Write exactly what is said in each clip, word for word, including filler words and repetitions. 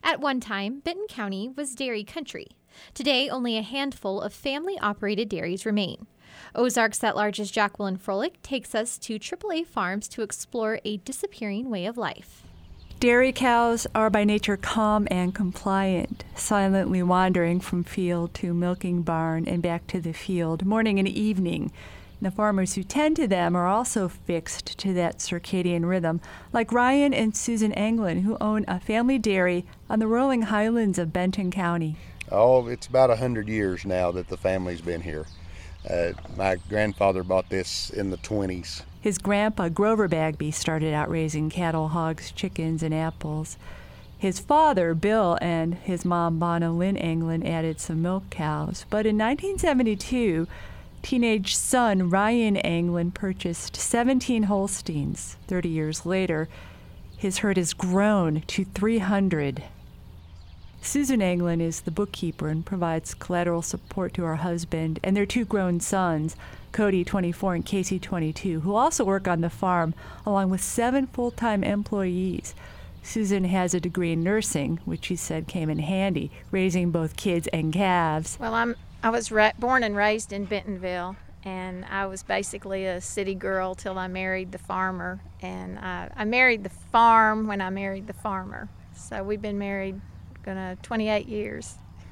At one time, Benton County was dairy country. Today, only a handful of family-operated dairies remain. Ozarks at Large's Jacqueline Froelich takes us to triple A Farms to explore a disappearing way of life. Dairy cows are by nature calm and compliant, silently wandering from field to milking barn and back to the field, morning and evening. The farmers who tend to them are also fixed to that circadian rhythm, like Ryan and Susan Anglin, who own a family dairy on the rolling highlands of Benton County. Oh, it's about a hundred years now that the family's been here. Uh, my grandfather bought this in the twenties. His grandpa, Grover Bagby, started out raising cattle, hogs, chickens, and apples. His father, Bill, and his mom, Bonna Lynn Anglin, added some milk cows. But in nineteen seventy-two, teenage son Ryan Anglin purchased seventeen Holsteins. Thirty years later, his herd has grown to three hundred. Susan Anglin is the bookkeeper and provides collateral support to her husband and their two grown sons, Cody, twenty-four, and Casey, twenty-two, who also work on the farm, along with seven full-time employees. Susan has a degree in nursing, which she said came in handy, raising both kids and calves. Well, I'm I was ra- born and raised in Bentonville, and I was basically a city girl till I married the farmer. And I, I married the farm when I married the farmer. So we've been married gonna twenty-eight years.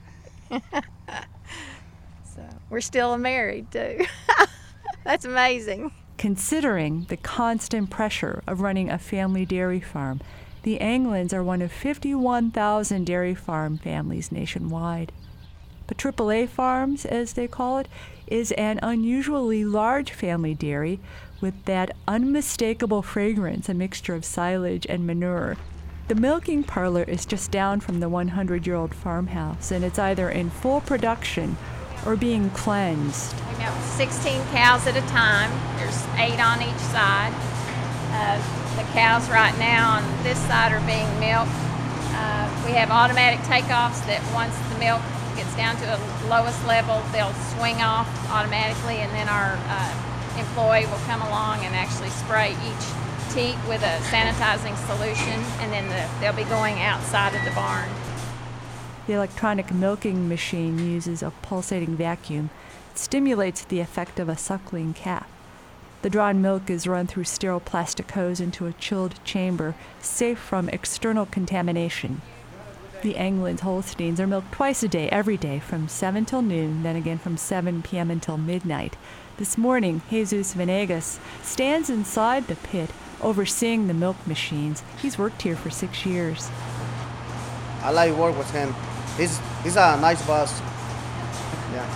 So we're still married too. That's amazing. Considering the constant pressure of running a family dairy farm, the Anglins are one of fifty-one thousand dairy farm families nationwide. But triple A Farms, as they call it, is an unusually large family dairy with that unmistakable fragrance, a mixture of silage and manure. The milking parlor is just down from the hundred-year-old farmhouse, and it's either in full production or being cleansed. We milk sixteen cows at a time. There's eight on each side. Uh, the cows right now on this side are being milked. Uh, we have automatic takeoffs that once the milk gets down to the lowest level, they'll swing off automatically, and then our uh, employee will come along and actually spray each teat with a sanitizing solution, and then the, they'll be going outside of the barn. The electronic milking machine uses a pulsating vacuum. It stimulates the effect of a suckling calf. The drawn milk is run through sterile plastic hose into a chilled chamber, safe from external contamination. The Anglin Holsteins are milked twice a day, every day, from seven till noon, then again from seven p.m. until midnight. This morning, Jesus Venegas stands inside the pit, overseeing the milk machines. He's worked here for six years. I like to work with him. He's he's a nice boss. Yeah.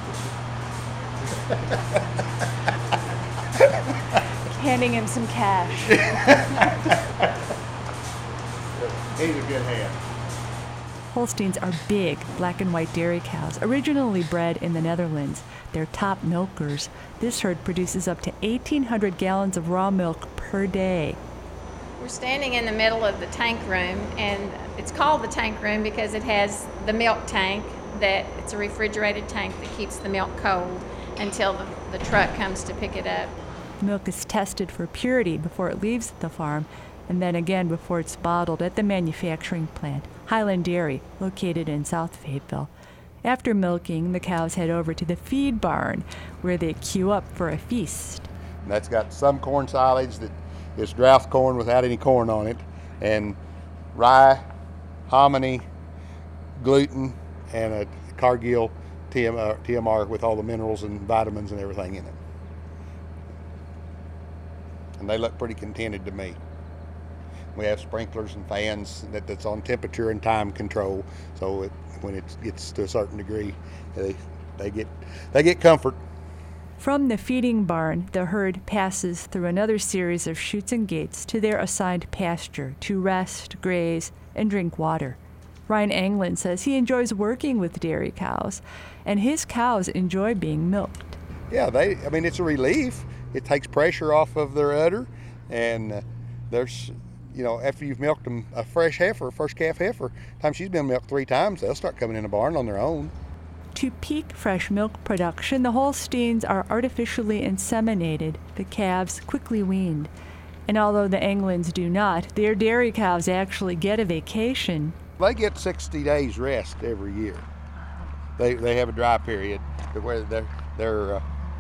Handing him some cash. He's a good hand. Holsteins are big, black and white dairy cows, originally bred in the Netherlands. They're top milkers. This herd produces up to eighteen hundred gallons of raw milk per day. We're standing in the middle of the tank room, and it's called the tank room because it has the milk tank, that it's a refrigerated tank that keeps the milk cold until the, the truck comes to pick it up. The milk is tested for purity before it leaves the farm, and then again before it's bottled at the manufacturing plant, Highland Dairy, located in South Fayetteville. After milking, the cows head over to the feed barn, where they queue up for a feast. And that's got some corn silage that is drought corn without any corn on it, and rye, hominy, gluten, and a Cargill T M R, T M R with all the minerals and vitamins and everything in it. And they look pretty contented to me. We have sprinklers and fans that, that's on temperature and time control, so it, when it gets to a certain degree, they they get they get comfort. From the feeding barn, the herd passes through another series of chutes and gates to their assigned pasture to rest, graze, and drink water. Ryan Anglin says he enjoys working with dairy cows, and his cows enjoy being milked. Yeah, they. I mean, it's a relief. It takes pressure off of their udder, and uh, there's, you know, after you've milked them a fresh heifer, first calf heifer, time she's been milked three times, they'll start coming in the barn on their own. To peak fresh milk production, the Holsteins are artificially inseminated, the calves quickly weaned. And although the Anglins do not, their dairy cows actually get a vacation They get sixty days rest every year. They they have a dry period where they're they're uh,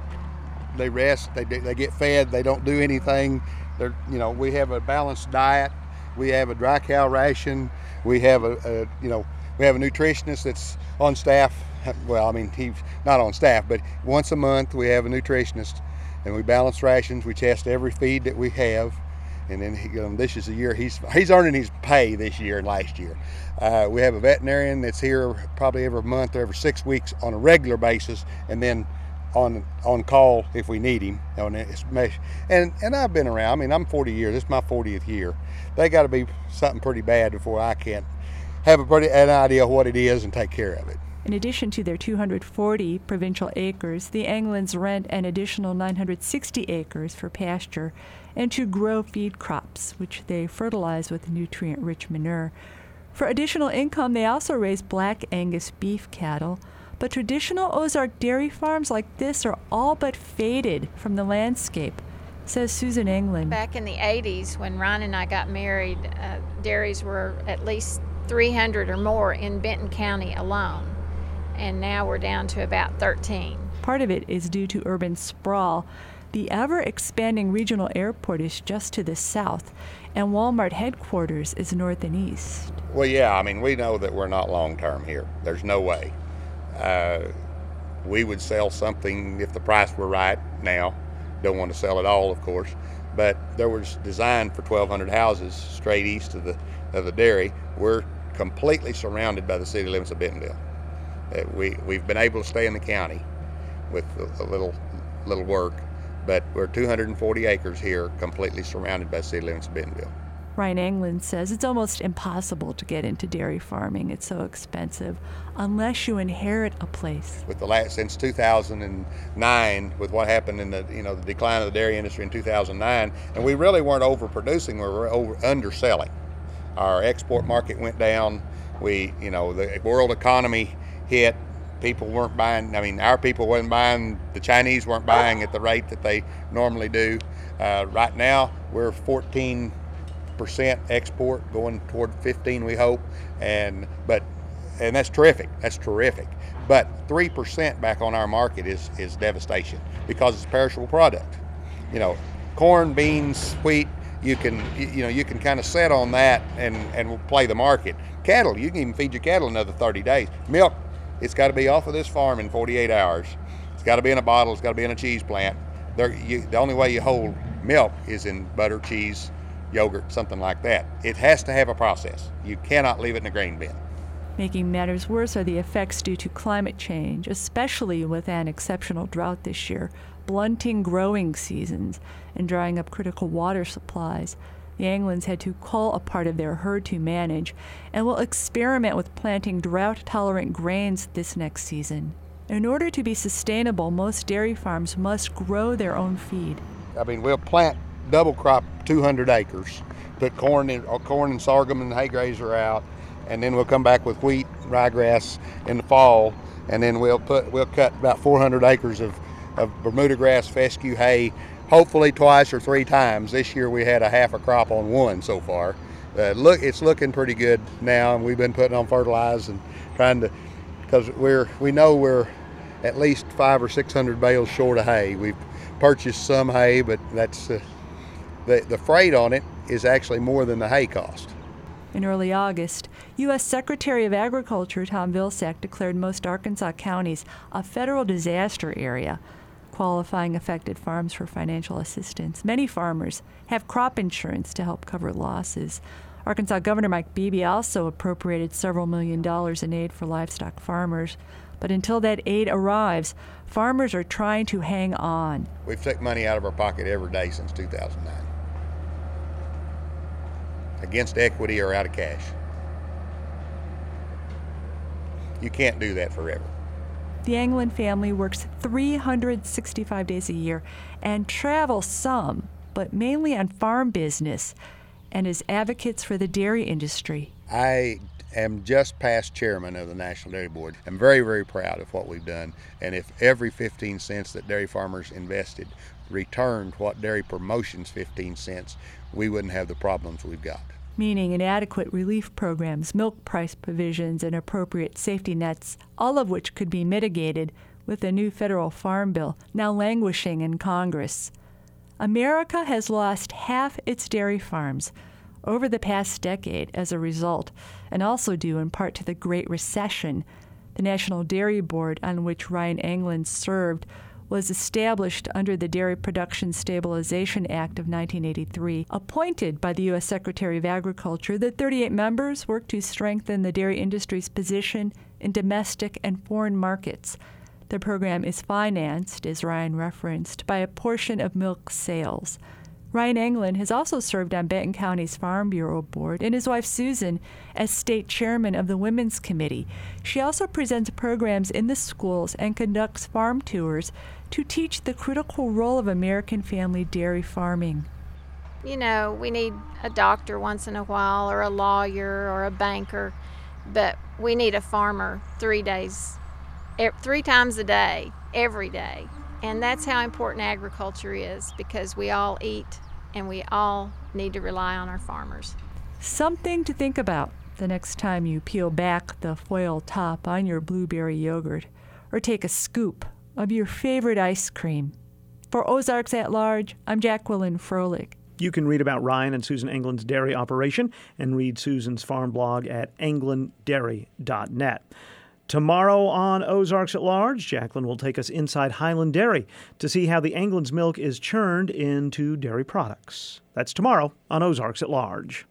they rest. They they get fed. They don't do anything. They're you know we have a balanced diet. We have a dry cow ration. We have a, a you know we have a nutritionist that's on staff. Well, I mean he's not on staff, but once a month we have a nutritionist, and we balance rations. We test every feed that we have. And then he, um, this is the year he's he's earning his pay this year and last year. Uh, we have a veterinarian that's here probably every month or every six weeks on a regular basis, and then on on call if we need him. On it's and and I've been around. I mean, I'm forty years. This is my fortieth year. They got to be something pretty bad before I can't have a pretty an idea of what it is and take care of it. In addition to their two hundred forty provincial acres, the Anglins rent an additional nine hundred sixty acres for pasture and to grow feed crops, which they fertilize with nutrient-rich manure. For additional income, they also raise Black Angus beef cattle, but traditional Ozark dairy farms like this are all but faded from the landscape, says Susan Anglin. Back in the eighties, when Ron and I got married, uh, dairies were at least three hundred or more in Benton County alone, and now we're down to about thirteen. Part of it is due to urban sprawl. The ever-expanding regional airport is just to the south, and Walmart headquarters is north and east. Well, yeah, I mean, we know that we're not long-term here. There's no way. Uh, we would sell something if the price were right now. Don't want to sell it all, of course, but there was designed for twelve hundred houses straight east of the of the dairy. We're completely surrounded by the city limits of Bentonville. Uh, we, we've been able to stay in the county with a, a little little work, but we're two hundred forty acres here, completely surrounded by the city limits of Bentonville. Ryan Anglin says it's almost impossible to get into dairy farming. It's so expensive unless you inherit a place. With the last since two thousand nine, with what happened in the you know the decline of the dairy industry in two thousand nine, and we really weren't overproducing, we were over underselling. Our export market went down. We you know the world economy hit. People weren't buying. I mean, our people wasn't buying. The Chinese weren't buying at the rate that they normally do. Uh, right now, we're fourteen percent export, going toward fifteen, we hope, and but and that's terrific. That's terrific. But three percent back on our market is is devastation because it's a perishable product. You know, corn, beans, wheat. You can you, you know you can kind of set on that and and play the market. Cattle, you can even feed your cattle another thirty days. Milk, it's got to be off of this farm in forty-eight hours. It's got to be in a bottle. It's got to be in a cheese plant. There, you, the only way you hold milk is in butter, cheese, yogurt, something like that. It has to have a process. You cannot leave it in a grain bin. Making matters worse are the effects due to climate change, especially with an exceptional drought this year, blunting growing seasons and drying up critical water supplies. The Anglins had to cull a part of their herd to manage and will experiment with planting drought-tolerant grains this next season. In order to be sustainable, most dairy farms must grow their own feed. I mean, we'll plant double crop two hundred acres, put corn in, or corn and sorghum and hay grazer out, and then we'll come back with wheat, ryegrass in the fall, and then we'll put we'll cut about four hundred acres of, of Bermuda grass, fescue hay, hopefully twice or three times. This year we had a half a crop on one so far. Uh, look, it's looking pretty good now, and we've been putting on fertilizer and trying to, because we're we know we're at least five or six hundred bales short of hay. We've purchased some hay, but that's uh, the the freight on it is actually more than the hay cost. In early August, U S Secretary of Agriculture Tom Vilsack declared most Arkansas counties a federal disaster area, qualifying affected farms for financial assistance. Many farmers have crop insurance to help cover losses. Arkansas Governor Mike Beebe also appropriated several million dollars in aid for livestock farmers. But until that aid arrives, farmers are trying to hang on. We've took money out of our pocket every day since two thousand nine. Against equity or out of cash. You can't do that forever. The Anglin family works three hundred sixty-five days a year and travels some, but mainly on farm business and as advocates for the dairy industry. I am just past chairman of the National Dairy Board. I'm very, very proud of what we've done. And if every fifteen cents that dairy farmers invested returned what dairy promotions fifteen cents, we wouldn't have the problems we've got. meaning inadequate relief programs, milk price provisions, and appropriate safety nets, all of which could be mitigated with a new federal farm bill now languishing in Congress. America has lost half its dairy farms over the past decade as a result, and also due in part to the Great Recession. The National Dairy Board, on which Ryan Anglin served, was established under the Dairy Production Stabilization Act of nineteen eighty-three. Appointed by the U S Secretary of Agriculture, the thirty-eight members work to strengthen the dairy industry's position in domestic and foreign markets. The program is financed, as Ryan referenced, by a portion of milk sales. Ryan Anglin has also served on Benton County's Farm Bureau Board, and his wife Susan as state chairman of the Women's Committee. She also presents programs in the schools and conducts farm tours to teach the critical role of American family dairy farming. You know, we need a doctor once in a while, or a lawyer, or a banker, but we need a farmer three days, three times a day, every day. And that's how important agriculture is, because we all eat and we all need to rely on our farmers. Something to think about the next time you peel back the foil top on your blueberry yogurt or take a scoop of your favorite ice cream. For Ozarks at Large, I'm Jacqueline Froelich. You can read about Ryan and Susan Anglin's dairy operation and read Susan's farm blog at anglin dairy dot net. Tomorrow on Ozarks at Large, Jacqueline will take us inside Highland Dairy to see how the Anglin's milk is churned into dairy products. That's tomorrow on Ozarks at Large.